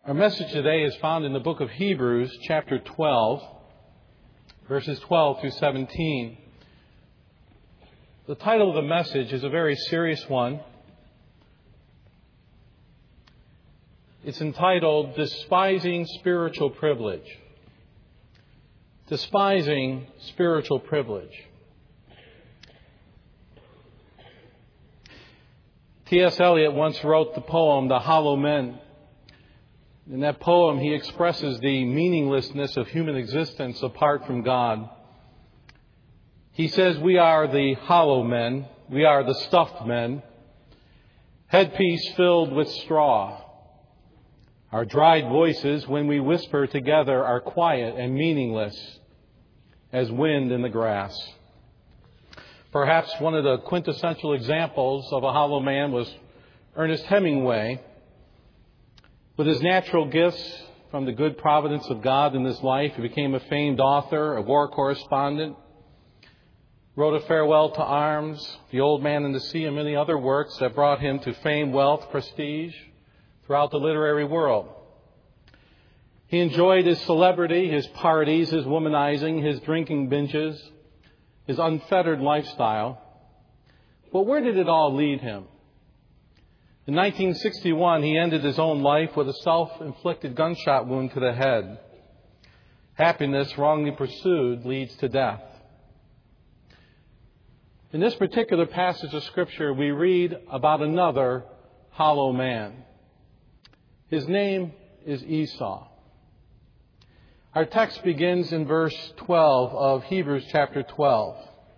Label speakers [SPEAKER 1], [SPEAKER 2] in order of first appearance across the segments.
[SPEAKER 1] Our message today is found in the book of Hebrews, chapter 12, verses 12 through 17. The title of the message is a very serious one. It's entitled, Despising Spiritual Privilege. Despising Spiritual Privilege. T.S. Eliot once wrote the poem, The Hollow Men. In that poem, he expresses the meaninglessness of human existence apart from God. He says, we are the hollow men. We are the stuffed men. Headpiece filled with straw. Our dried voices, when we whisper together, are quiet and meaningless as wind in the grass. Perhaps one of the quintessential examples of a hollow man was Ernest Hemingway. With his natural gifts from the good providence of God in his life, he became a famed author, a war correspondent, wrote A Farewell to Arms, The Old Man and the Sea, and many other works that brought him to fame, wealth, prestige throughout the literary world. He enjoyed his celebrity, his parties, his womanizing, his drinking binges, his unfettered lifestyle. But where did it all lead him? In 1961, he ended his own life with a self-inflicted gunshot wound to the head. Happiness wrongly pursued leads to death. In this particular passage of Scripture, we read about another hollow man. His name is Esau. Our text begins in verse 12 of Hebrews chapter 12.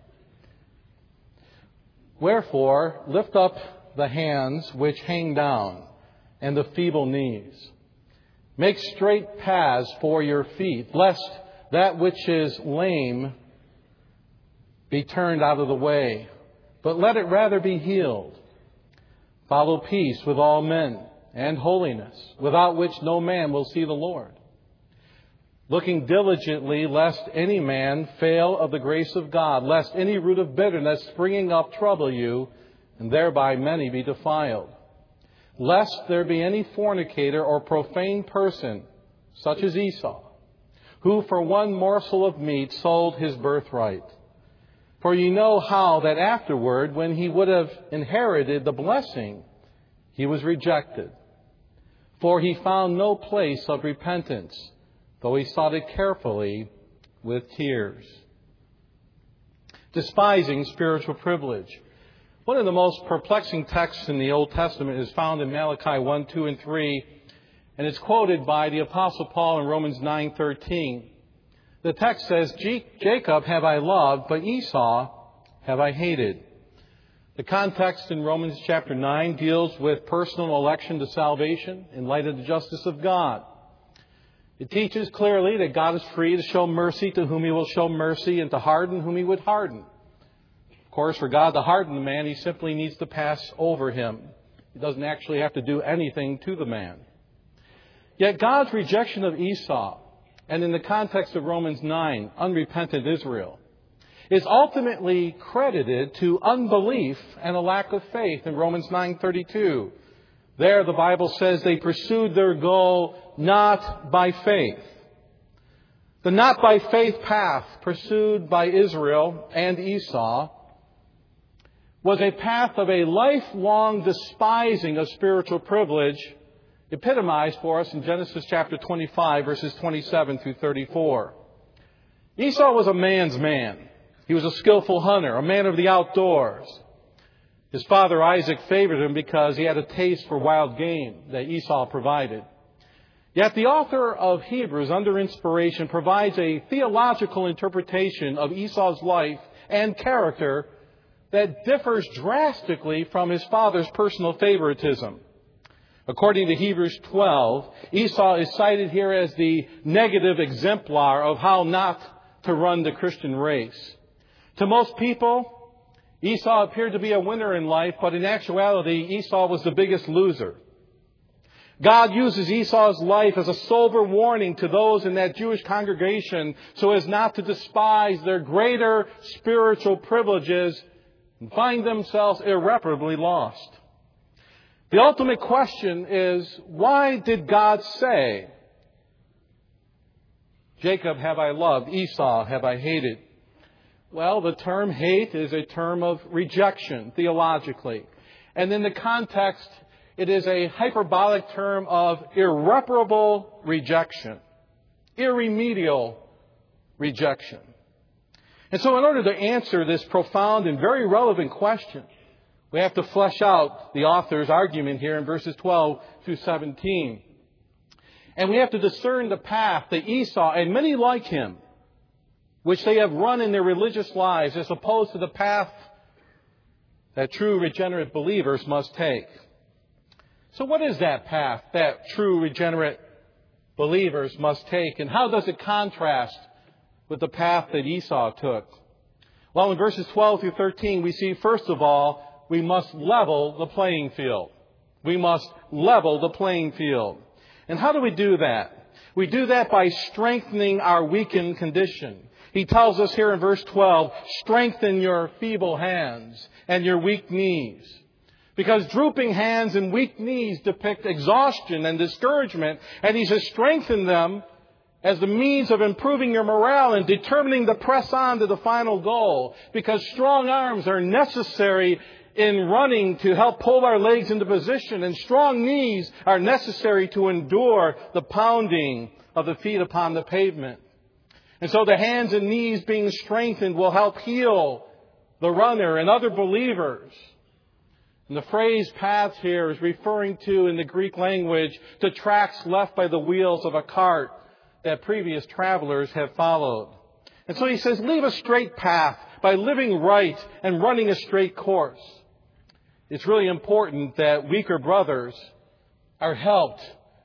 [SPEAKER 1] Wherefore, lift up the hands which hang down, and the feeble knees. Make straight paths for your feet, lest that which is lame be turned out of the way, but let it rather be healed. Follow peace with all men, and holiness, without which no man will see the Lord. Looking diligently, lest any man fail of the grace of God, lest any root of bitterness springing up trouble you, and thereby many be defiled. Lest there be any fornicator or profane person, such as Esau, who for one morsel of meat sold his birthright. For ye know how that afterward, when he would have inherited the blessing, he was rejected. For he found no place of repentance, though he sought it carefully with tears. Despising spiritual privilege. One of the most perplexing texts in the Old Testament is found in Malachi 1, 2, and 3, and it's quoted by the Apostle Paul in Romans 9:13. The text says, Jacob have I loved, but Esau have I hated. The context in Romans chapter 9 deals with personal election to salvation in light of the justice of God. It teaches clearly that God is free to show mercy to whom He will show mercy and to harden whom He would harden. Of course, for God to harden the man, He simply needs to pass over him. He doesn't actually have to do anything to the man. Yet God's rejection of Esau, and in the context of Romans 9, unrepentant Israel, is ultimately credited to unbelief and a lack of faith in Romans 9:32. There the Bible says they pursued their goal not by faith. The not by faith path pursued by Israel and Esau was a path of a lifelong despising of spiritual privilege, epitomized for us in Genesis chapter 25, verses 27 through 34. Esau was a man's man. He was a skillful hunter, a man of the outdoors. His father Isaac favored him because he had a taste for wild game that Esau provided. Yet the author of Hebrews, under inspiration, provides a theological interpretation of Esau's life and character that differs drastically from his father's personal favoritism. According to Hebrews 12, Esau is cited here as the negative exemplar of how not to run the Christian race. To most people, Esau appeared to be a winner in life, but in actuality, Esau was the biggest loser. God uses Esau's life as a sober warning to those in that Jewish congregation so as not to despise their greater spiritual privileges and find themselves irreparably lost. The ultimate question is, why did God say, Jacob have I loved, Esau have I hated? Well, the term hate is a term of rejection, theologically. And in the context, it is a hyperbolic term of irreparable rejection, irremediable rejection. And so in order to answer this profound and very relevant question, we have to flesh out the author's argument here in verses 12 through 17. And we have to discern the path that Esau and many like him, which they have run in their religious lives, as opposed to the path that true regenerate believers must take. So what is that path that true regenerate believers must take? And how does it contrast with the path that Esau took? Well, in verses 12 through 13, we see, first of all, we must level the playing field. We must level the playing field. And how do we do that? We do that by strengthening our weakened condition. He tells us here in verse 12, strengthen your feeble hands and your weak knees. Because drooping hands and weak knees depict exhaustion and discouragement. And he says, strengthen them as the means of improving your morale and determining to press on to the final goal. Because strong arms are necessary in running to help pull our legs into position. And strong knees are necessary to endure the pounding of the feet upon the pavement. And so the hands and knees being strengthened will help heal the runner and other believers. And the phrase paths here is referring to, in the Greek language, to tracks left by the wheels of a cart that previous travelers have followed. And so he says, leave a straight path by living right and running a straight course. It's really important that weaker brothers are helped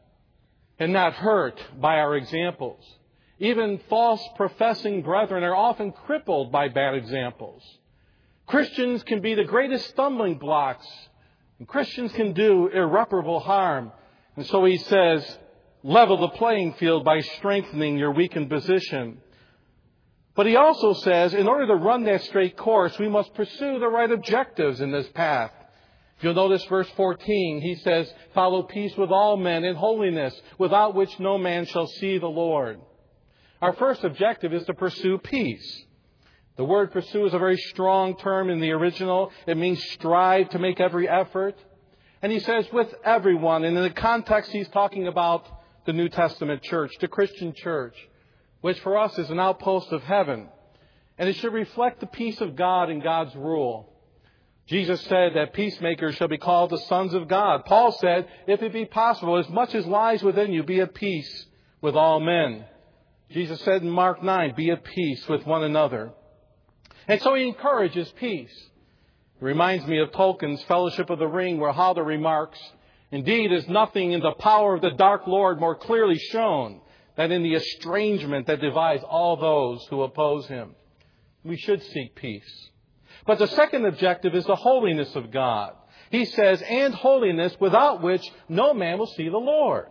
[SPEAKER 1] and not hurt by our examples. Even false professing brethren are often crippled by bad examples. Christians can be the greatest stumbling blocks, and Christians can do irreparable harm. And so he says, level the playing field by strengthening your weakened position. But he also says, in order to run that straight course, we must pursue the right objectives in this path. If you'll notice verse 14, he says, follow peace with all men and holiness, without which no man shall see the Lord. Our first objective is to pursue peace. The word pursue is a very strong term in the original. It means strive, to make every effort. And he says with everyone, and in the context he's talking about the New Testament church, the Christian church, which for us is an outpost of heaven. And it should reflect the peace of God and God's rule. Jesus said that peacemakers shall be called the sons of God. Paul said, if it be possible, as much as lies within you, be at peace with all men. Jesus said in Mark 9, be at peace with one another. And so he encourages peace. It reminds me of Tolkien's Fellowship of the Ring, where Halder remarks, indeed is nothing in the power of the dark Lord more clearly shown than in the estrangement that divides all those who oppose him. We should seek peace. But the second objective is the holiness of God. He says, and holiness without which no man will see the Lord.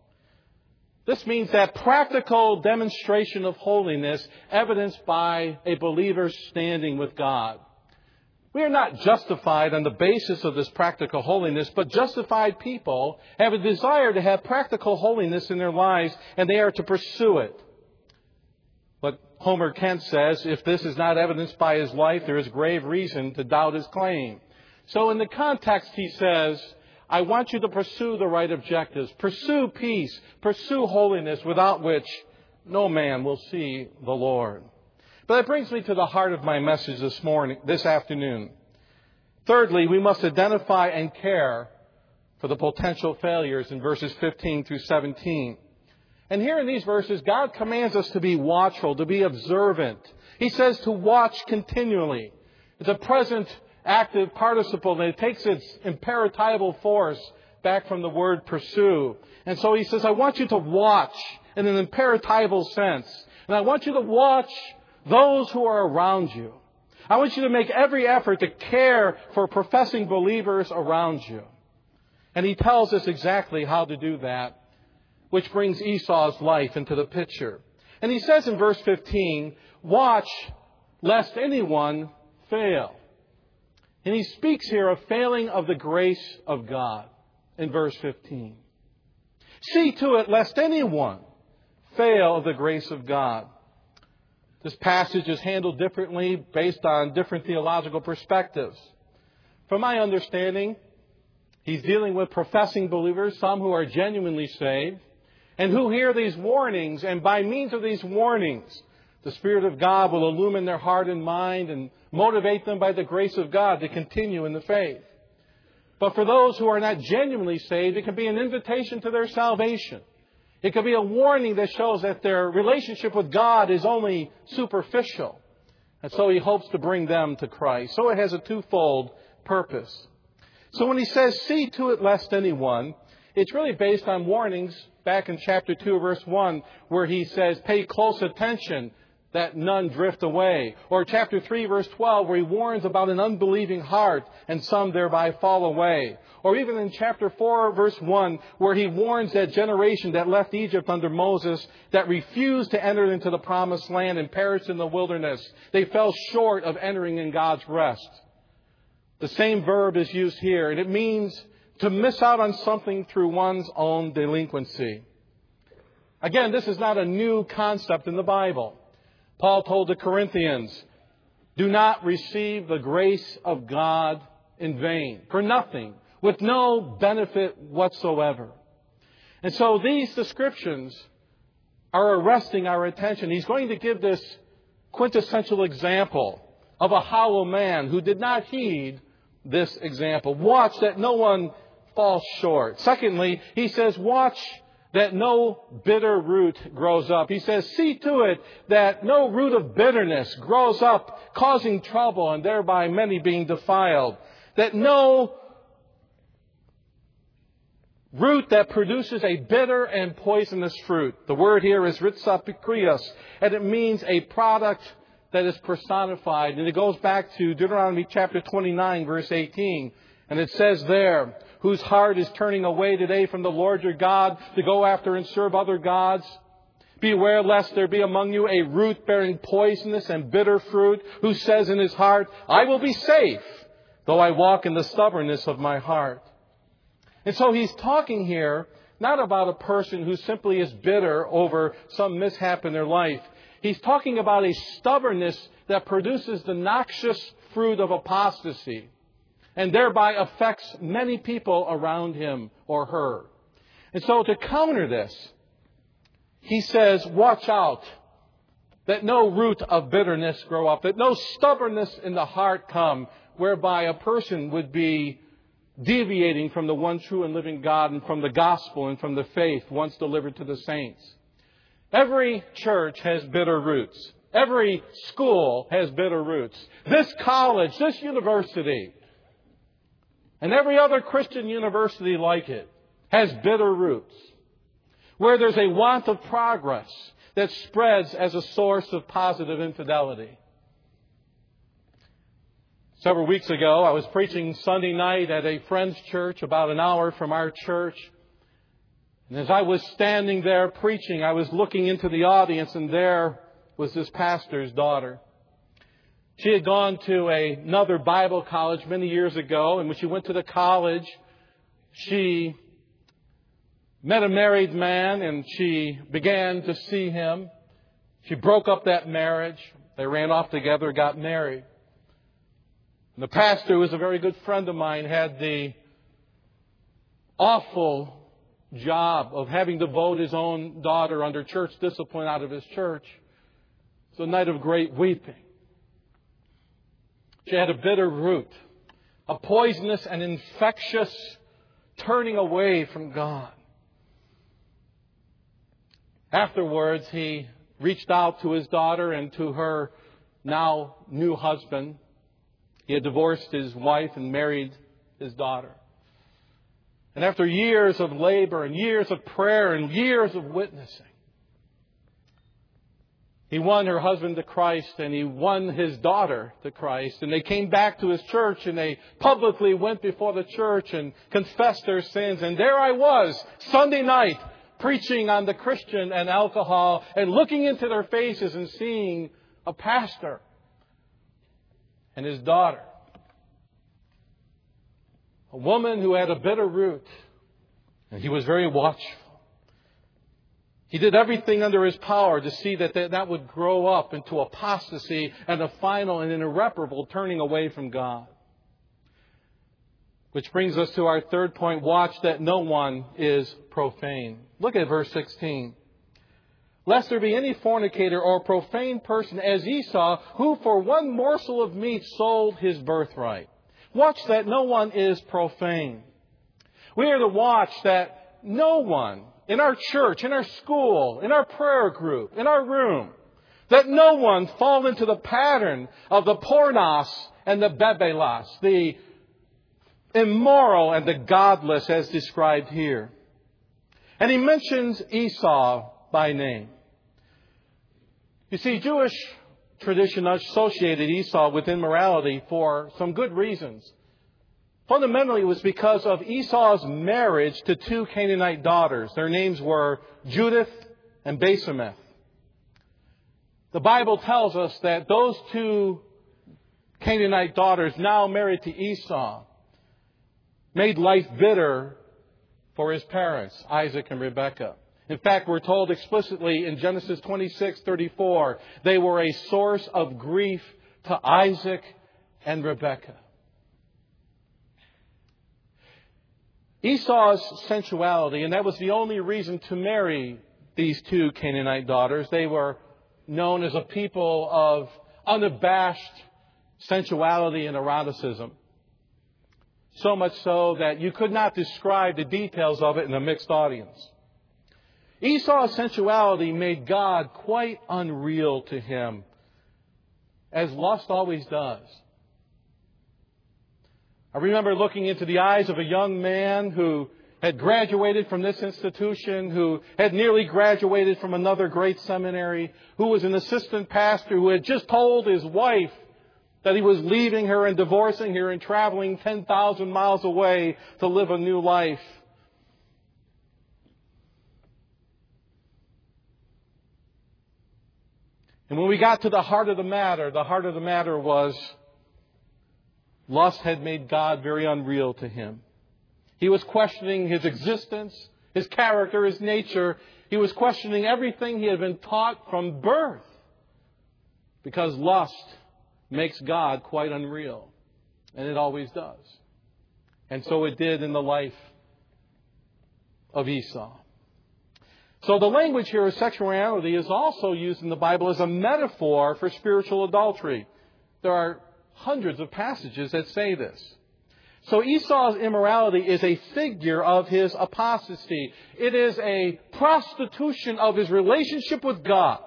[SPEAKER 1] This means that practical demonstration of holiness evidenced by a believer's standing with God. We are not justified on the basis of this practical holiness, but justified people have a desire to have practical holiness in their lives, and they are to pursue it. But Homer Kent says, if this is not evidenced by his life, there is grave reason to doubt his claim. So in the context, he says, I want you to pursue the right objectives. Pursue peace. Pursue holiness, without which no man will see the Lord. But that brings me to the heart of my message this afternoon. Thirdly, we must identify and care for the potential failures in verses 15 through 17. And here in these verses, God commands us to be watchful, to be observant. He says to watch continually. It's a present active participle, and it takes its imperatival force back from the word pursue. And so he says, I want you to watch in an imperatival sense. And I want you to watch those who are around you. I want you to make every effort to care for professing believers around you. And he tells us exactly how to do that, which brings Esau's life into the picture. And he says in verse 15, watch lest anyone fail. And he speaks here of failing of the grace of God. in verse 15. See to it lest anyone fail of the grace of God. This passage is handled differently based on different theological perspectives. From my understanding, he's dealing with professing believers, some who are genuinely saved, and who hear these warnings, and by means of these warnings, the Spirit of God will illumine their heart and mind and motivate them by the grace of God to continue in the faith. But for those who are not genuinely saved, it can be an invitation to their salvation. It could be a warning that shows that their relationship with God is only superficial. And so he hopes to bring them to Christ. So it has a twofold purpose. So when he says, see to it lest anyone, it's really based on warnings back in chapter 2, verse 1, where he says, pay close attention that none drift away. Or chapter 3, verse 12, where he warns about an unbelieving heart and some thereby fall away. Or even in chapter 4, verse 1, where he warns that generation that left Egypt under Moses, that refused to enter into the promised land and perished in the wilderness. They fell short of entering in God's rest. The same verb is used here, and it means to miss out on something through one's own delinquency. Again, this is not a new concept in the Bible. Paul told the Corinthians, do not receive the grace of God in vain, for nothing, with no benefit whatsoever. And so these descriptions are arresting our attention. He's going to give this quintessential example of a hollow man who did not heed this example. Watch that no one falls short. Secondly, he says, watch that no bitter root grows up. He says, see to it that no root of bitterness grows up, causing trouble and thereby many being defiled. That no root that produces a bitter and poisonous fruit. The word here is ritsapikrios, and it means a product that is personified. And it goes back to Deuteronomy chapter 29, verse 18. And it says there, whose heart is turning away today from the Lord your God to go after and serve other gods. Beware lest there be among you a root bearing poisonous and bitter fruit, who says in his heart, I will be safe, though I walk in the stubbornness of my heart. And so he's talking here not about a person who simply is bitter over some mishap in their life. He's talking about a stubbornness that produces the noxious fruit of apostasy, and thereby affects many people around him or her. And so to counter this, he says, watch out that no root of bitterness grow up, that no stubbornness in the heart come, whereby a person would be deviating from the one true and living God and from the gospel and from the faith once delivered to the saints. Every church has bitter roots. Every school has bitter roots. This college, this university, and every other Christian university like it has bitter roots, where there's a want of progress that spreads as a source of positive infidelity. Several weeks ago, I was preaching Sunday night at a friend's church about an hour from our church. And as I was standing there preaching, I was looking into the audience, and there was this pastor's daughter. She had gone to another Bible college many years ago, and when she went to the college, she met a married man, and she began to see him. She broke up that marriage. They ran off together, got married. And the pastor, who was a very good friend of mine, had the awful job of having to vote his own daughter under church discipline out of his church. It was a night of great weeping. She had a bitter root, a poisonous and infectious turning away from God. Afterwards, he reached out to his daughter and to her now new husband. He had divorced his wife and married his daughter. And after years of labor and years of prayer and years of witnessing, he won her husband to Christ, and he won his daughter to Christ. And they came back to his church, and they publicly went before the church and confessed their sins. And there I was, Sunday night, preaching on the Christian and alcohol, and looking into their faces and seeing a pastor and his daughter. A woman who had a bitter root, And he was very watchful. He did everything under his power to see that would grow up into apostasy and a final and an irreparable turning away from God. Which brings us to our third point. Watch that no one is profane. Look at verse 16. Lest there be any fornicator or profane person as Esau, who for one morsel of meat sold his birthright. Watch that no one is profane. We are to watch that no one in our church, in our school, in our prayer group, in our room, that no one fall into the pattern of the pornos and the bebelos, the immoral and the godless as described here. And he mentions Esau by name. You see, Jewish tradition associated Esau with immorality for some good reasons. Fundamentally, it was because of Esau's marriage to two Canaanite daughters. Their names were Judith and Basemeth. The Bible tells us that those two Canaanite daughters, now married to Esau, made life bitter for his parents, Isaac and Rebekah. In fact, we're told explicitly in Genesis 26:34, they were a source of grief to Isaac and Rebekah. Esau's sensuality, and that was the only reason to marry these two Canaanite daughters. They were known as a people of unabashed sensuality and eroticism. So much so that you could not describe the details of it in a mixed audience. Esau's sensuality made God quite unreal to him, as lust always does. I remember looking into the eyes of a young man who had graduated from this institution, who had nearly graduated from another great seminary, who was an assistant pastor, who had just told his wife that he was leaving her and divorcing her and traveling 10,000 miles away to live a new life. And when we got to the heart of the matter was lust had made God very unreal to him. He was questioning his existence, his character, his nature. He was questioning everything he had been taught from birth. Because lust makes God quite unreal. And it always does. And so it did in the life of Esau. So the language here of sexuality is also used in the Bible as a metaphor for spiritual adultery. There are hundreds of passages that say this. So Esau's immorality is a figure of his apostasy. It is a prostitution of his relationship with God.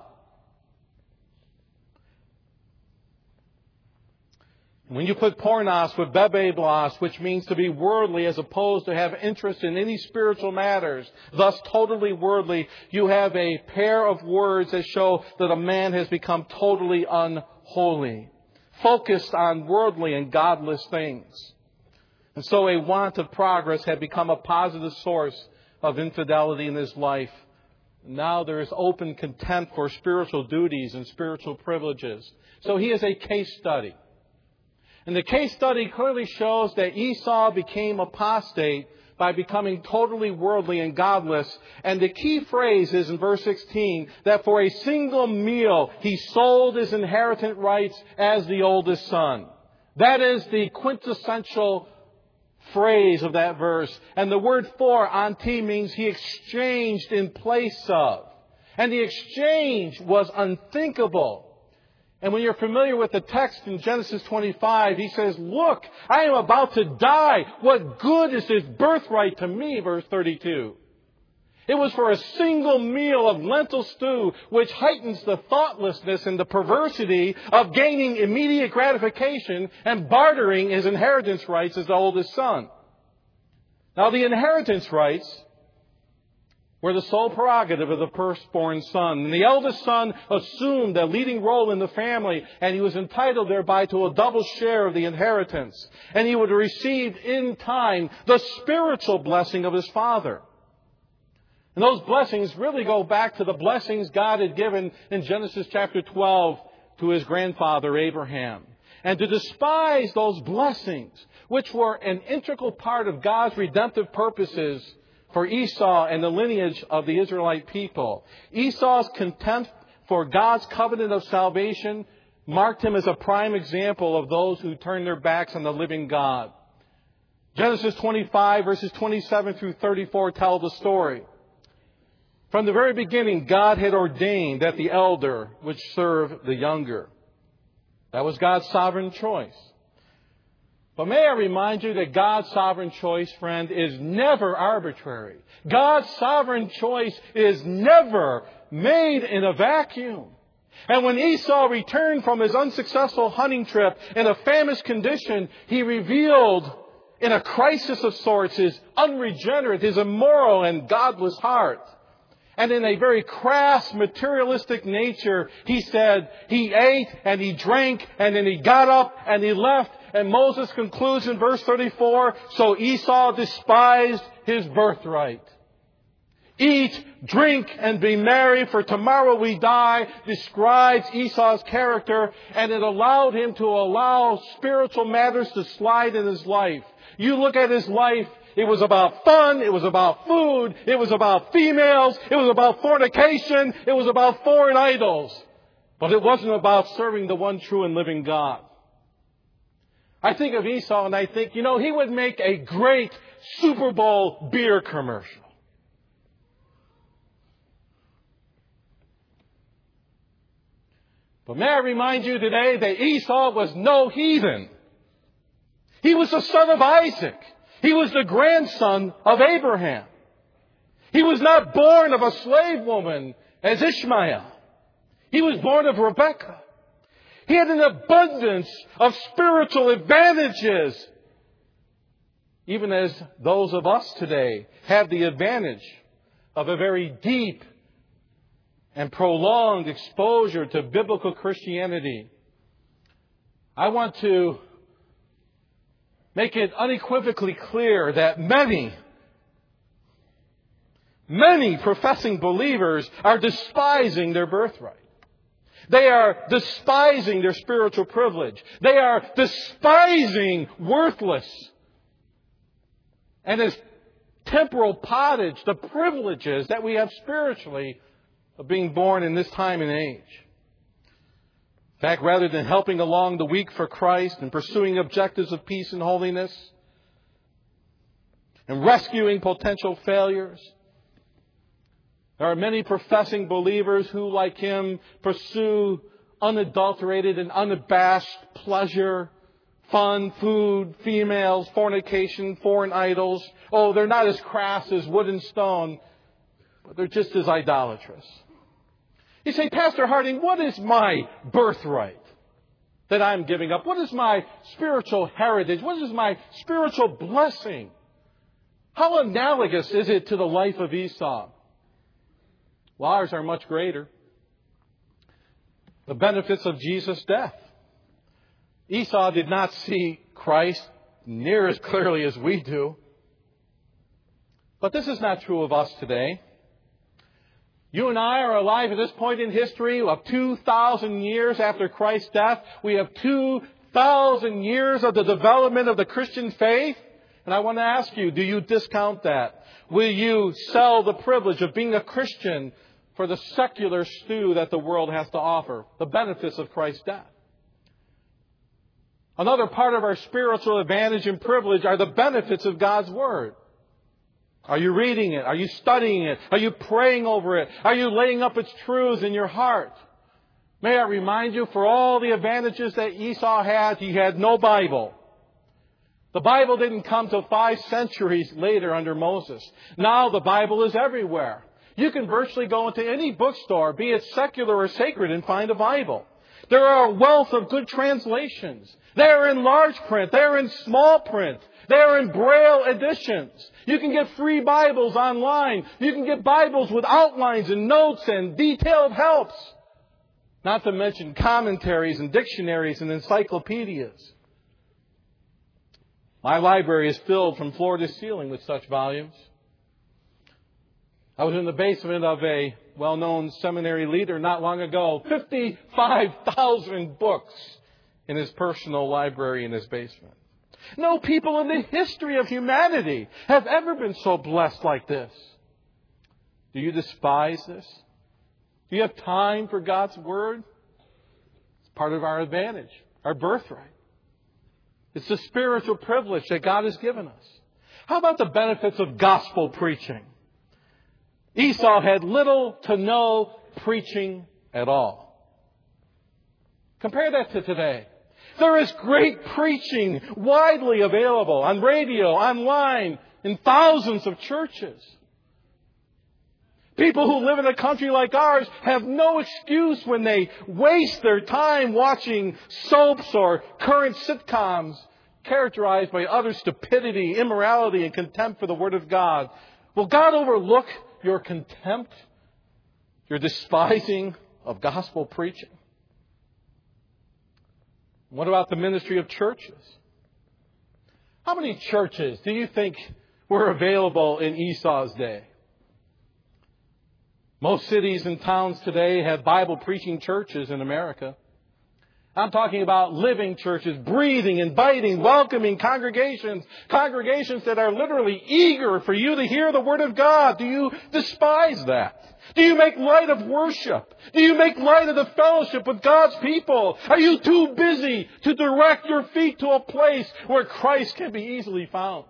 [SPEAKER 1] When you put pornos with bebeblos, which means to be worldly as opposed to have interest in any spiritual matters, thus totally worldly, you have a pair of words that show that a man has become totally unholy, focused on worldly and godless things. And so a want of progress had become a positive source of infidelity in his life. Now there is open contempt for spiritual duties and spiritual privileges. So he is a case study. And the case study clearly shows that Esau became apostate by becoming totally worldly and godless. And the key phrase is in verse 16, that for a single meal he sold his inheritance rights as the oldest son. That is the quintessential phrase of that verse. And the word for, anti, means he exchanged in place of. And the exchange was unthinkable. And when you're familiar with the text in Genesis 25, he says, look, I am about to die. What good is this birthright to me? Verse 32. It was for a single meal of lentil stew, which heightens the thoughtlessness and the perversity of gaining immediate gratification and bartering his inheritance rights as the oldest son. Now, the inheritance rights were the sole prerogative of the firstborn son. And the eldest son assumed a leading role in the family, and he was entitled thereby to a double share of the inheritance. And he would receive in time the spiritual blessing of his father. And those blessings really go back to the blessings God had given in Genesis chapter 12 to his grandfather Abraham. And to despise those blessings, which were an integral part of God's redemptive purposes for Esau and the lineage of the Israelite people. Esau's contempt for God's covenant of salvation marked him as a prime example of those who turn their backs on the living God. Genesis 25, verses 27 through 34 tell the story. From the very beginning, God had ordained that the elder would serve the younger. That was God's sovereign choice. But may I remind you that God's sovereign choice, friend, is never arbitrary. God's sovereign choice is never made in a vacuum. And when Esau returned from his unsuccessful hunting trip in a famished condition, he revealed in a crisis of sorts his unregenerate, his immoral and godless heart. And in a very crass, materialistic nature, he said he ate and he drank and then he got up and he left. And Moses concludes in verse 34, so Esau despised his birthright. Eat, drink, and be merry, for tomorrow we die, describes Esau's character, and it allowed him to allow spiritual matters to slide in his life. You look at his life, it was about fun, it was about food, it was about females, it was about fornication, it was about foreign idols. But it wasn't about serving the one true and living God. I think of Esau and I think, he would make a great Super Bowl beer commercial. But may I remind you today that Esau was no heathen. He was the son of Isaac. He was the grandson of Abraham. He was not born of a slave woman as Ishmael. He was born of Rebekah. He had an abundance of spiritual advantages, even as those of us today have the advantage of a very deep and prolonged exposure to biblical Christianity. I want to make it unequivocally clear that many professing believers are despising their birthright. They are despising their spiritual privilege. They are despising worthless and as temporal pottage the privileges that we have spiritually of being born in this time and age. In fact, rather than helping along the weak for Christ and pursuing objectives of peace and holiness and rescuing potential failures, there are many professing believers who, like him, pursue unadulterated and unabashed pleasure, fun, food, females, fornication, foreign idols. Oh, they're not as crass as wood and stone, but they're just as idolatrous. You say, Pastor Harding, what is my birthright that I'm giving up? What is my spiritual heritage? What is my spiritual blessing? How analogous is it to the life of Esau? Well, ours are much greater. The benefits of Jesus' death. Esau did not see Christ near as clearly as we do. But this is not true of us today. You and I are alive at this point in history of 2,000 years after Christ's death. We have 2,000 years of the development of the Christian faith. And I want to ask you, do you discount that? Will you sell the privilege of being a Christian for the secular stew that the world has to offer? The benefits of Christ's death. Another part of our spiritual advantage and privilege are the benefits of God's Word. Are you reading it? Are you studying it? Are you praying over it? Are you laying up its truths in your heart? May I remind you, for all the advantages that Esau had, he had no Bible. The Bible didn't come till 5 centuries later under Moses. Now the Bible is everywhere. You can virtually go into any bookstore, be it secular or sacred, and find a Bible. There are a wealth of good translations. They are in large print. They are in small print. They are in Braille editions. You can get free Bibles online. You can get Bibles with outlines and notes and detailed helps. Not to mention commentaries and dictionaries and encyclopedias. My library is filled from floor to ceiling with such volumes. I was in the basement of a well-known seminary leader not long ago. 55,000 books in his personal library in his basement. No people in the history of humanity have ever been so blessed like this. Do you despise this? Do you have time for God's Word? It's part of our advantage, our birthright. It's the spiritual privilege that God has given us. How about the benefits of gospel preaching? Esau had little to no preaching at all. Compare that to today. There is great preaching widely available on radio, online, in thousands of churches. People who live in a country like ours have no excuse when they waste their time watching soaps or current sitcoms characterized by utter stupidity, immorality, and contempt for the Word of God. Will God overlook your contempt, your despising of gospel preaching? What about the ministry of churches? How many churches do you think were available in Esau's day? Most cities and towns today have Bible preaching churches in America. I'm talking about living churches, breathing, inviting, welcoming congregations. Congregations that are literally eager for you to hear the Word of God. Do you despise that? Do you make light of worship? Do you make light of the fellowship with God's people? Are you too busy to direct your feet to a place where Christ can be easily found?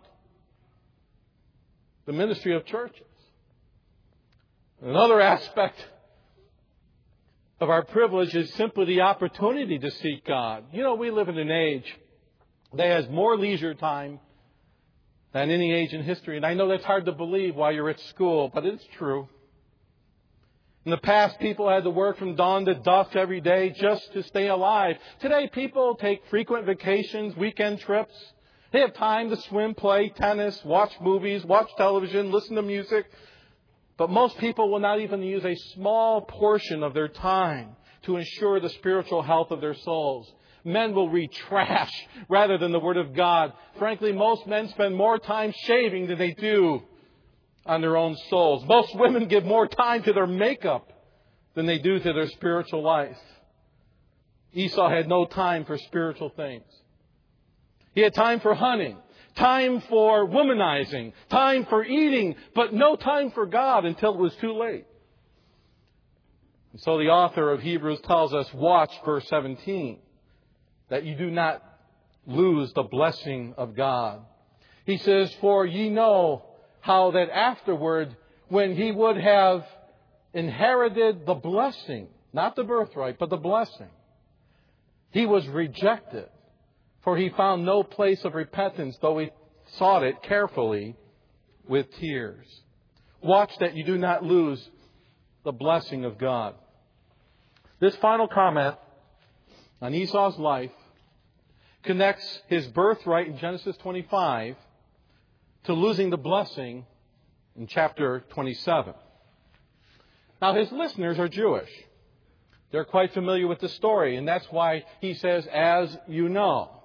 [SPEAKER 1] The ministry of churches. Another aspect of our privilege is simply the opportunity to seek God. You know, we live in an age that has more leisure time than any age in history. And I know that's hard to believe while you're at school, but it's true. In the past, people had to work from dawn to dusk every day just to stay alive. Today, people take frequent vacations, weekend trips. They have time to swim, play tennis, watch movies, watch television, listen to music. But most people will not even use a small portion of their time to ensure the spiritual health of their souls. Men will read trash rather than the Word of God. Frankly, most men spend more time shaving than they do on their own souls. Most women give more time to their makeup than they do to their spiritual life. Esau had no time for spiritual things. He had time for hunting, time for womanizing, time for eating, but no time for God until it was too late. And so the author of Hebrews tells us, watch verse 17, that you do not lose the blessing of God. He says, for ye know how that afterward, when he would have inherited the blessing, not the birthright, but the blessing, he was rejected, for he found no place of repentance, though he sought it carefully with tears. Watch that you do not lose the blessing of God. This final comment on Esau's life connects his birthright in Genesis 25 to losing the blessing in chapter 27. Now, his listeners are Jewish. They're quite familiar with the story, and that's why he says, as you know.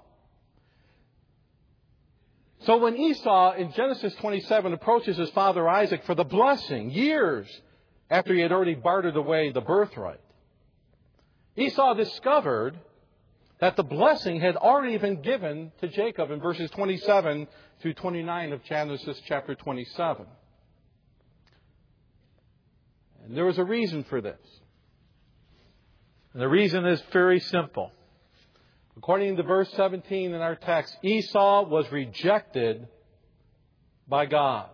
[SPEAKER 1] So when Esau in Genesis 27 approaches his father Isaac for the blessing, years after he had already bartered away the birthright, Esau discovered that the blessing had already been given to Jacob in verses 27 through 29 of Genesis chapter 27. And there was a reason for this. And the reason is very simple. According to verse 17 in our text, Esau was rejected by God.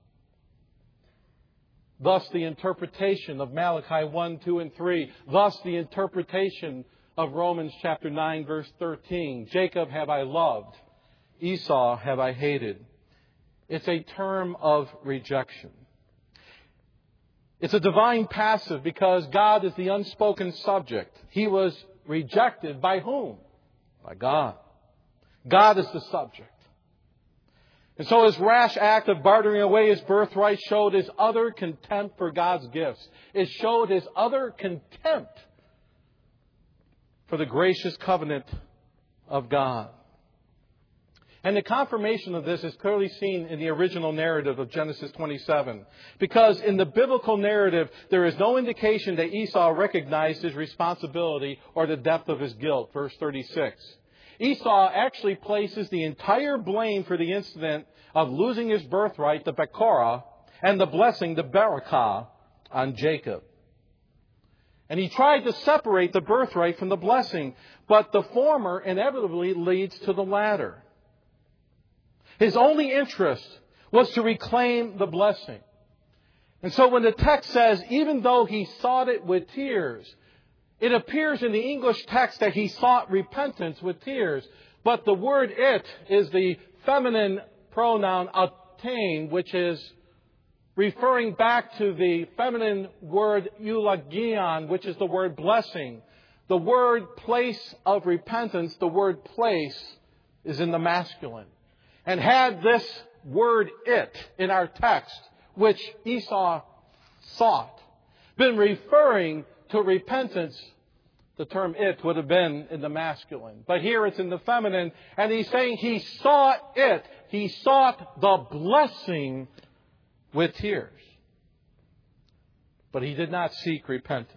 [SPEAKER 1] Thus the interpretation of Malachi 1, 2, and 3. Thus the interpretation of Romans chapter 9, verse 13. Jacob have I loved, Esau have I hated. It's a term of rejection. It's a divine passive because God is the unspoken subject. He was rejected by whom? By God. God is the subject. And so his rash act of bartering away his birthright showed his utter contempt for God's gifts. It showed his utter contempt for the gracious covenant of God. And the confirmation of this is clearly seen in the original narrative of Genesis 27. Because in the biblical narrative, there is no indication that Esau recognized his responsibility or the depth of his guilt. Verse 36. Esau actually places the entire blame for the incident of losing his birthright, the Bekorah, and the blessing, the Barakah, on Jacob. And he tried to separate the birthright from the blessing, but the former inevitably leads to the latter. His only interest was to reclaim the blessing. And so when the text says, even though he sought it with tears, it appears in the English text that he sought repentance with tears. But the word it is the feminine pronoun attain, which is referring back to the feminine word eulogion, which is the word blessing. The word place of repentance, the word place, is in the masculine. And had this word it in our text, which Esau sought, been referring to repentance, the term it would have been in the masculine. But here it's in the feminine, and he's saying he sought it. He sought the blessing with tears. But he did not seek repentance.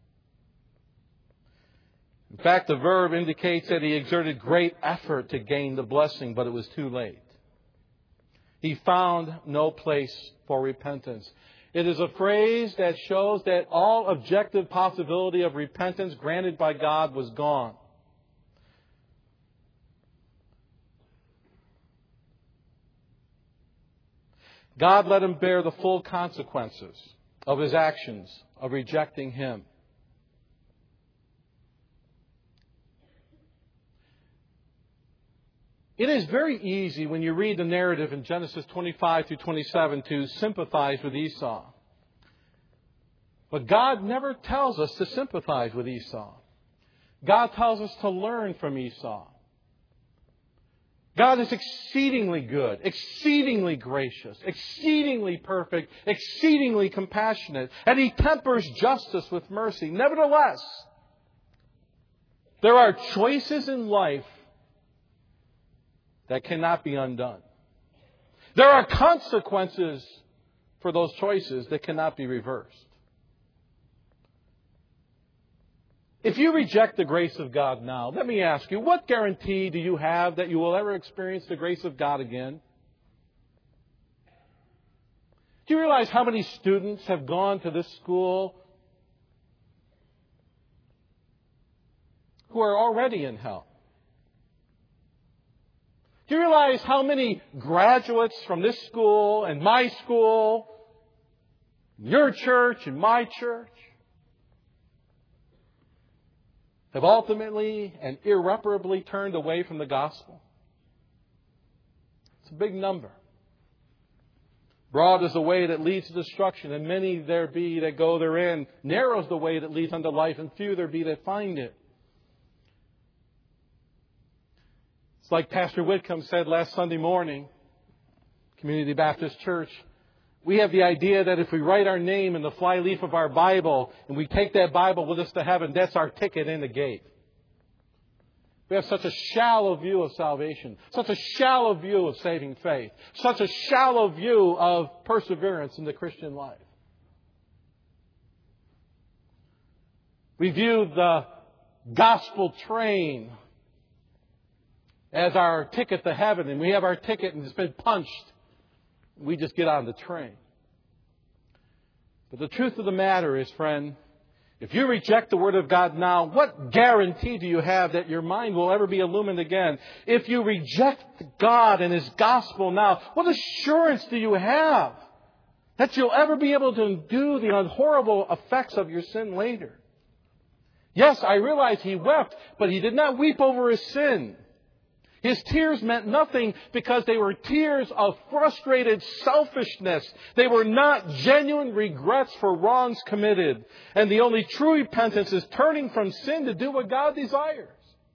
[SPEAKER 1] In fact, the verb indicates that he exerted great effort to gain the blessing, but it was too late. He found no place for repentance. It is a phrase that shows that all objective possibility of repentance granted by God was gone. God let him bear the full consequences of his actions of rejecting Him. It is very easy when you read the narrative in Genesis 25 through 27 to sympathize with Esau. But God never tells us to sympathize with Esau. God tells us to learn from Esau. God is exceedingly good, exceedingly gracious, exceedingly perfect, exceedingly compassionate, and He tempers justice with mercy. Nevertheless, there are choices in life that cannot be undone. There are consequences for those choices that cannot be reversed. If you reject the grace of God now, let me ask you, what guarantee do you have that you will ever experience the grace of God again? Do you realize how many students have gone to this school who are already in hell? Do you realize how many graduates from this school and my school, your church and my church, have ultimately and irreparably turned away from the gospel? It's a big number. Broad is the way that leads to destruction, and many there be that go therein. Narrow is the way that leads unto life, and few there be that find it. It's like Pastor Whitcomb said last Sunday morning, Community Baptist Church. We have the idea that if we write our name in the flyleaf of our Bible and we take that Bible with us to heaven, that's our ticket in the gate. We have such a shallow view of salvation, such a shallow view of saving faith, such a shallow view of perseverance in the Christian life. We view the gospel train as our ticket to heaven, and we have our ticket and it's been punched. We just get on the train. But the truth of the matter is, friend, if you reject the Word of God now, what guarantee do you have that your mind will ever be illumined again? If you reject God and His gospel now, what assurance do you have that you'll ever be able to undo the horrible effects of your sin later? Yes, I realize He wept, but He did not weep over His sin. His tears meant nothing because they were tears of frustrated selfishness. They were not genuine regrets for wrongs committed. And the only true repentance is turning from sin to do what God desires.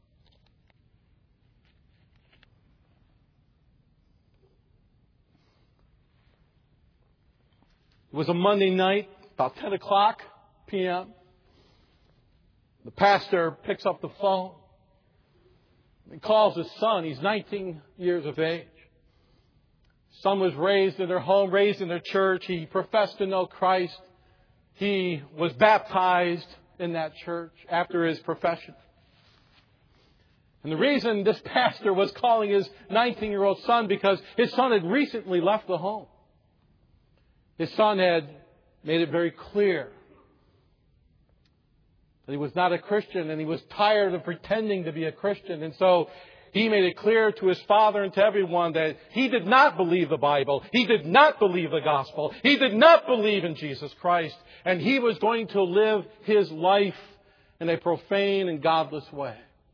[SPEAKER 1] It was a Monday night, about 10 o'clock p.m. The pastor picks up the phone. He calls his son. He's 19 years of age. Son was raised in their home, raised in their church. He professed to know Christ. He was baptized in that church after his profession. And the reason this pastor was calling his 19-year-old son, because his son had recently left the home. His son had made it very clear that he was not a Christian, and he was tired of pretending to be a Christian. And so he made it clear to his father and to everyone that he did not believe the Bible. He did not believe the gospel. He did not believe in Jesus Christ. And he was going to live his life in a profane and godless way.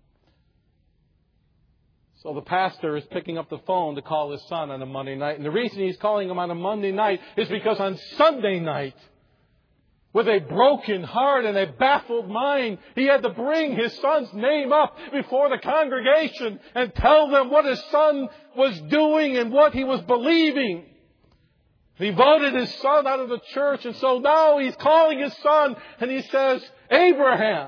[SPEAKER 1] So the pastor is picking up the phone to call his son on a Monday night. And the reason he's calling him on a Monday night is because on Sunday night, with a broken heart and a baffled mind, he had to bring his son's name up before the congregation and tell them what his son was doing and what he was believing. He voted his son out of the church, and so now he's calling his son and he says, Abraham.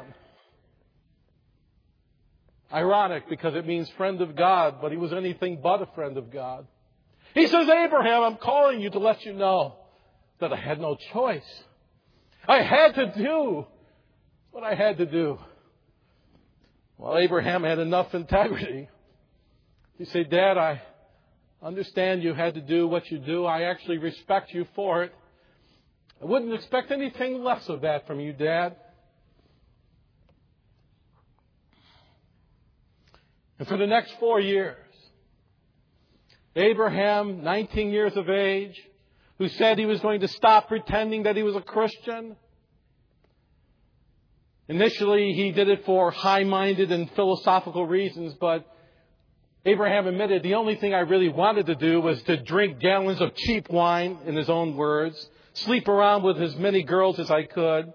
[SPEAKER 1] Ironic, because it means friend of God, but he was anything but a friend of God. He says, Abraham, I'm calling you to let you know that I had no choice. I had to do what I had to do. Well, Abraham had enough integrity. He said, Dad, I understand you had to do what you do. I actually respect you for it. I wouldn't expect anything less of that from you, Dad. And for the next 4 years, Abraham, 19 years of age, who said he was going to stop pretending that he was a Christian. Initially, he did it for high-minded and philosophical reasons, but Abraham admitted the only thing I really wanted to do was to drink gallons of cheap wine, in his own words, sleep around with as many girls as I could.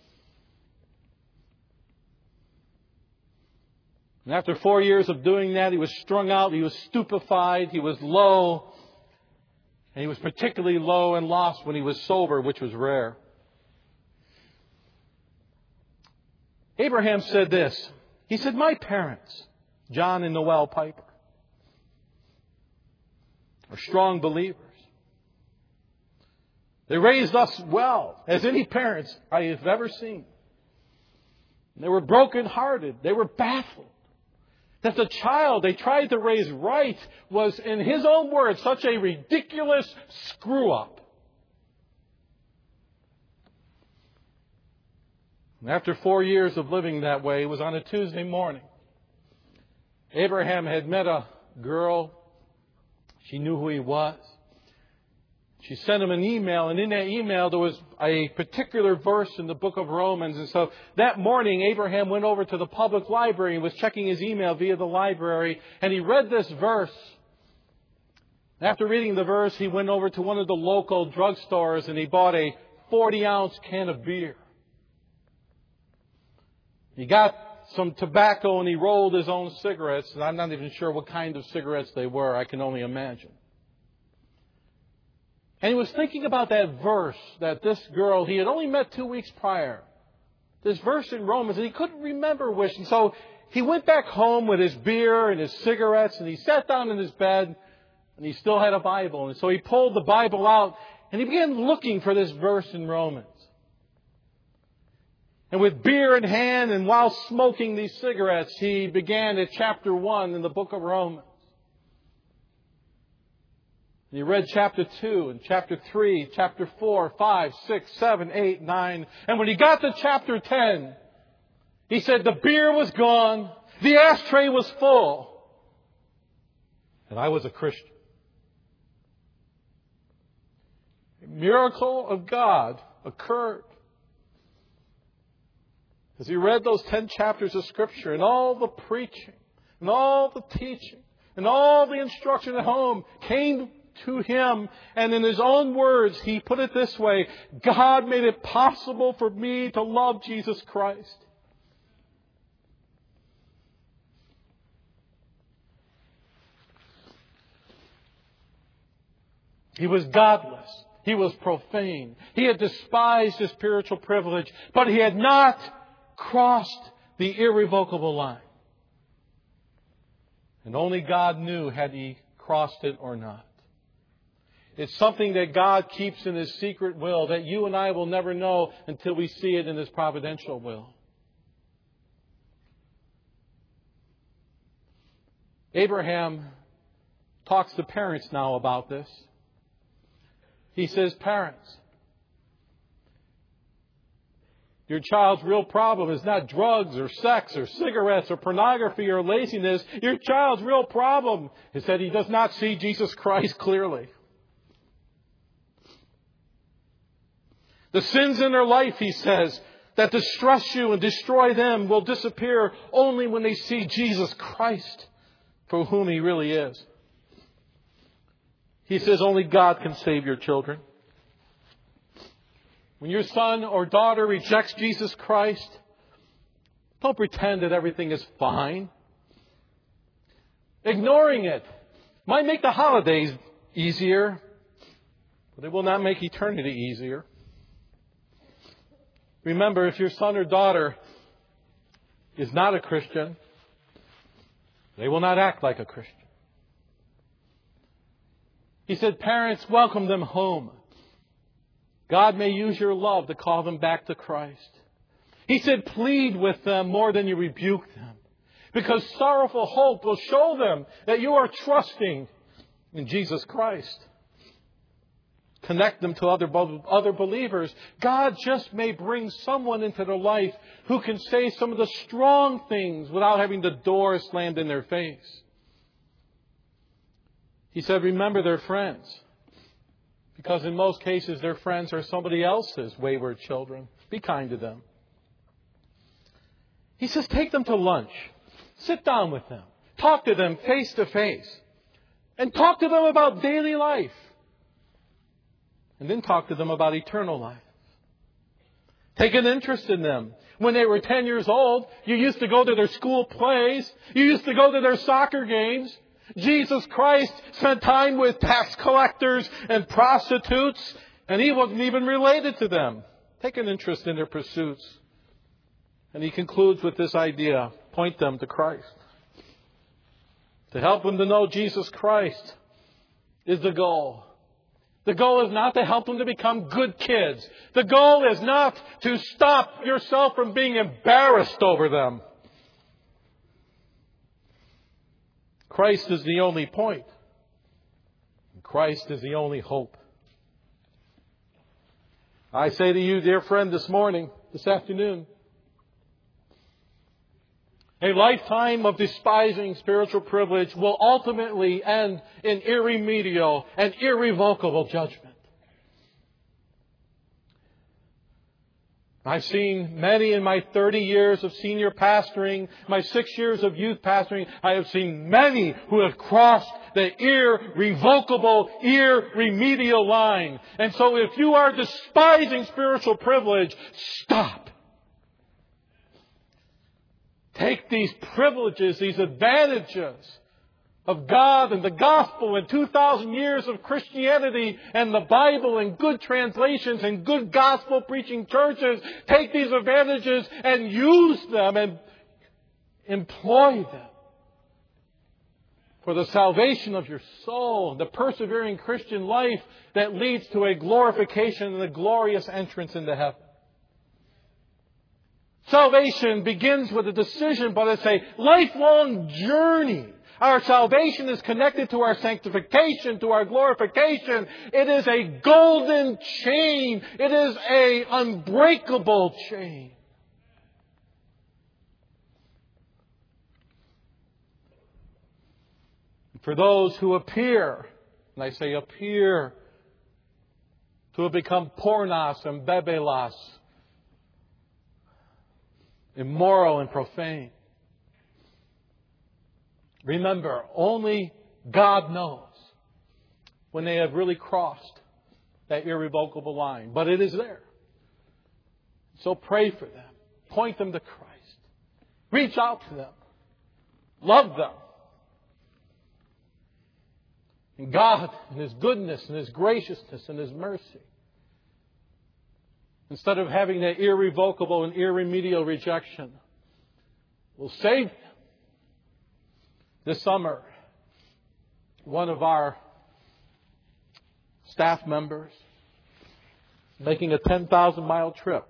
[SPEAKER 1] And after 4 years of doing that, he was strung out, he was stupefied, he was low. And he was particularly low and lost when he was sober, which was rare. Abraham said this. He said, my parents, John and Noel Piper, are strong believers. They raised us well, as any parents I have ever seen. They were brokenhearted. They were baffled that the child they tried to raise right was, in his own words, such a ridiculous screw-up. And after 4 years of living that way, it was on a Tuesday morning. Abraham had met a girl. She knew who he was. She sent him an email, and in that email there was a particular verse in the book of Romans. And so that morning, Abraham went over to the public library and was checking his email via the library, and he read this verse. After reading the verse, he went over to one of the local drugstores and he bought a 40-ounce can of beer. He got some tobacco and he rolled his own cigarettes, and I'm not even sure what kind of cigarettes they were. I can only imagine. And he was thinking about that verse that this girl he had only met 2 weeks prior. This verse in Romans, and he couldn't remember which. And so he went back home with his beer and his cigarettes, and he sat down in his bed, and he still had a Bible. And so he pulled the Bible out, and he began looking for this verse in Romans. And with beer in hand and while smoking these cigarettes, he began at chapter 1 in the book of Romans. And he read chapter 2 and chapter 3, chapter 4, 5, 6, 7, 8, 9. And when he got to chapter 10, he said the beer was gone, the ashtray was full, and I was a Christian. A miracle of God occurred. As he read those 10 chapters of Scripture and all the preaching and all the teaching and all the instruction at home came to him, and in his own words, he put it this way: God made it possible for me to love Jesus Christ. He was godless. He was profane. He had despised his spiritual privilege, but he had not crossed the irrevocable line. And only God knew had he crossed it or not. It's something that God keeps in His secret will that you and I will never know until we see it in His providential will. Abraham talks to parents now about this. He says, parents, your child's real problem is not drugs or sex or cigarettes or pornography or laziness. Your child's real problem is that he does not see Jesus Christ clearly. The sins in their life, he says, that distress you and destroy them will disappear only when they see Jesus Christ for whom He really is. He says only God can save your children. When your son or daughter rejects Jesus Christ, don't pretend that everything is fine. Ignoring it might make the holidays easier, but it will not make eternity easier. Remember, if your son or daughter is not a Christian, they will not act like a Christian. He said, parents, welcome them home. God may use your love to call them back to Christ. He said, plead with them more than you rebuke them, because sorrowful hope will show them that you are trusting in Jesus Christ. Connect them to other believers. God just may bring someone into their life who can say some of the strong things without having the door slammed in their face. He said, remember their friends. Because in most cases, their friends are somebody else's wayward children. Be kind to them. He says, take them to lunch. Sit down with them. Talk to them face to face. And talk to them about daily life. And then talk to them about eternal life. Take an interest in them. When they were 10 years old, you used to go to their school plays. You used to go to their soccer games. Jesus Christ spent time with tax collectors and prostitutes, and He wasn't even related to them. Take an interest in their pursuits. And He concludes with this idea. Point them to Christ. To help them to know Jesus Christ is the goal. The goal is not to help them to become good kids. The goal is not to stop yourself from being embarrassed over them. Christ is the only point. Christ is the only hope. I say to you, dear friend, this afternoon, a lifetime of despising spiritual privilege will ultimately end in irremediable and irrevocable judgment. I've seen many in my 30 years of senior pastoring, my 6 years of youth pastoring. I have seen many who have crossed the irrevocable, irremediable line. And so if you are despising spiritual privilege, stop. Take these privileges, these advantages of God and the gospel and 2,000 years of Christianity and the Bible and good translations and good gospel preaching churches. Take these advantages and use them and employ them for the salvation of your soul, the persevering Christian life that leads to a glorification and a glorious entrance into heaven. Salvation begins with a decision, but it's a lifelong journey. Our salvation is connected to our sanctification, to our glorification. It is a golden chain. It is an unbreakable chain. For those who appear, and I say appear, to have become pornos and bebelas, immoral and profane. Remember, only God knows when they have really crossed that irrevocable line. But it is there. So pray for them. Point them to Christ. Reach out to them. Love them. And God, in His goodness and His graciousness and His mercy, instead of having that irrevocable and irremediable rejection, will save them. This summer, one of our staff members making a 10,000-mile trip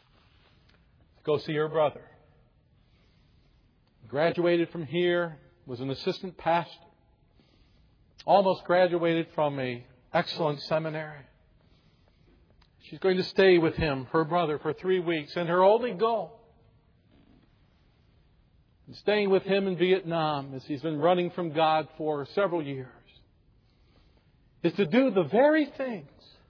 [SPEAKER 1] to go see her brother. Graduated from here was an assistant pastor, almost graduated from an excellent seminary. She's going to stay with him, her brother, for 3 weeks. And her only goal, staying with him in Vietnam as he's been running from God for several years, is to do the very things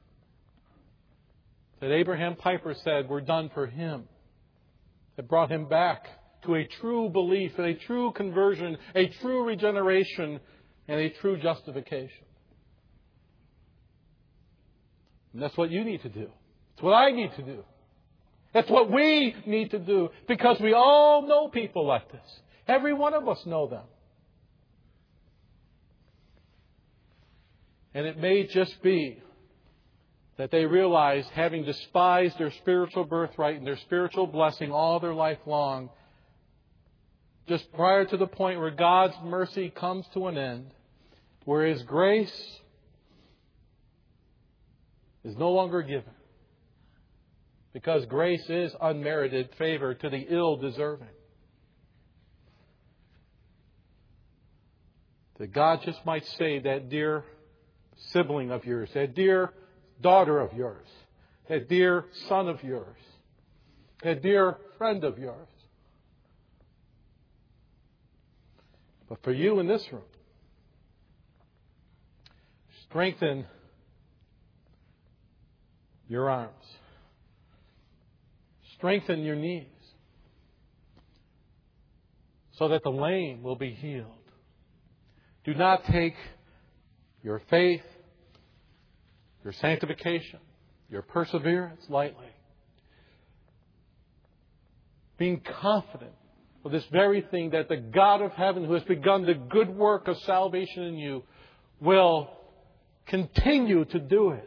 [SPEAKER 1] that Abraham Piper said were done for him, that brought him back to a true belief and a true conversion, a true regeneration, and a true justification. And that's what you need to do. It's what I need to do. That's what we need to do, because we all know people like this. Every one of us know them. And it may just be that they realize, having despised their spiritual birthright and their spiritual blessing all their life long, just prior to the point where God's mercy comes to an end, where His grace is no longer given, because grace is unmerited favor to the ill-deserving, that God just might save that dear sibling of yours, that dear daughter of yours, that dear son of yours, that dear friend of yours. But for you in this room, strengthen your arms. Strengthen your knees so that the lame will be healed. Do not take your faith, your sanctification, your perseverance lightly. Being confident of this very thing, that the God of heaven, who has begun the good work of salvation in you, will continue to do it.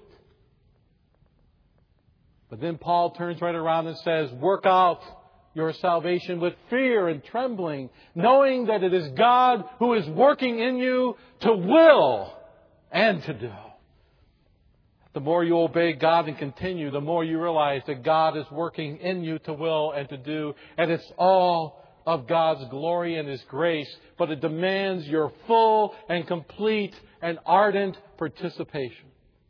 [SPEAKER 1] But then Paul turns right around and says, work out your salvation with fear and trembling, knowing that it is God who is working in you to will and to do. The more you obey God and continue, the more you realize that God is working in you to will and to do. And it's all of God's glory and His grace, but it demands your full and complete and ardent participation.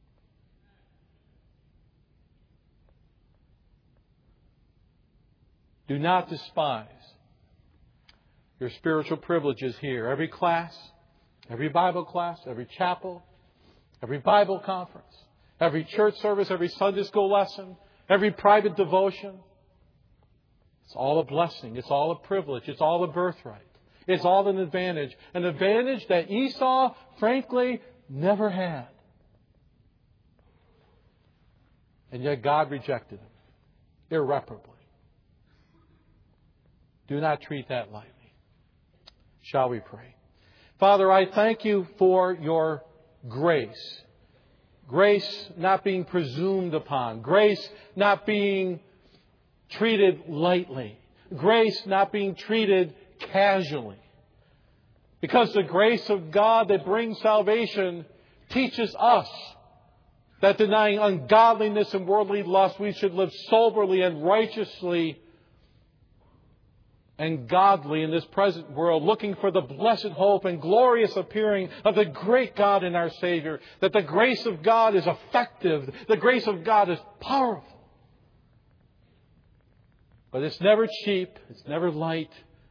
[SPEAKER 1] Do not despise your spiritual privileges here. Every class, every Bible class, every chapel, every Bible conference, every church service, every Sunday school lesson, every private devotion. It's all a blessing. It's all a privilege. It's all a birthright. It's all an advantage. An advantage that Esau, frankly, never had. And yet God rejected him irreparably. Do not treat that lightly. Shall we pray? Father, I thank You for Your grace. Grace not being presumed upon. Grace not being treated lightly. Grace not being treated casually. Because the grace of God that brings salvation teaches us that, denying ungodliness and worldly lust, we should live soberly and righteously and godly in this present world, looking for the blessed hope and glorious appearing of the great God and our Savior. That the grace of God is effective. The grace of God is powerful. But it's never cheap. It's never light.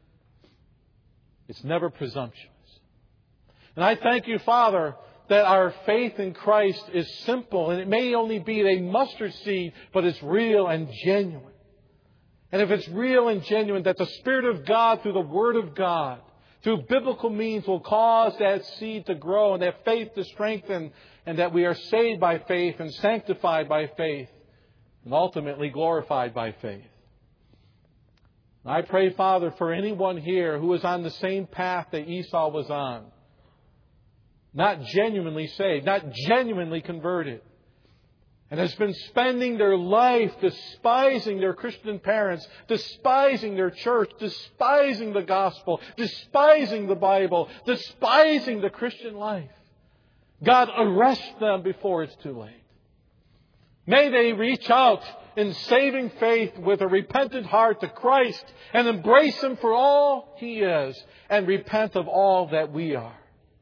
[SPEAKER 1] It's never presumptuous. And I thank You, Father, that our faith in Christ is simple, and it may only be a mustard seed, but it's real and genuine. And if it's real and genuine, that the Spirit of God, through the Word of God, through biblical means, will cause that seed to grow and that faith to strengthen, and that we are saved by faith and sanctified by faith and ultimately glorified by faith. I pray, Father, for anyone here who is on the same path that Esau was on, not genuinely saved, not genuinely converted, and has been spending their life despising their Christian parents, despising their church, despising the gospel, despising the Bible, despising the Christian life. God, arrest them before it's too late. May they reach out in saving faith with a repentant heart to Christ and embrace Him for all He is and repent of all that we are.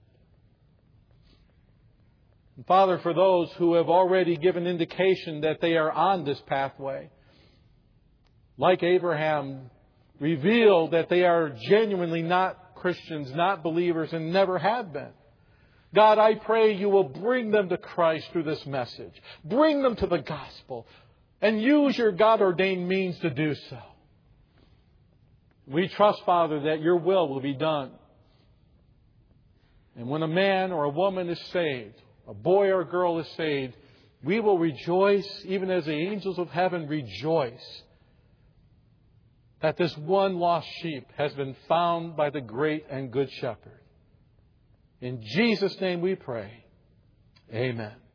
[SPEAKER 1] And Father, for those who have already given indication that they are on this pathway, like Abraham, reveal that they are genuinely not Christians, not believers, and never have been. God, I pray You will bring them to Christ through this message. Bring them to the gospel. And use Your God-ordained means to do so. We trust, Father, that Your will be done. And when a man or a woman is saved, a boy or a girl is saved, we will rejoice, even as the angels of heaven rejoice, that this one lost sheep has been found by the great and good shepherd. In Jesus' name we pray. Amen.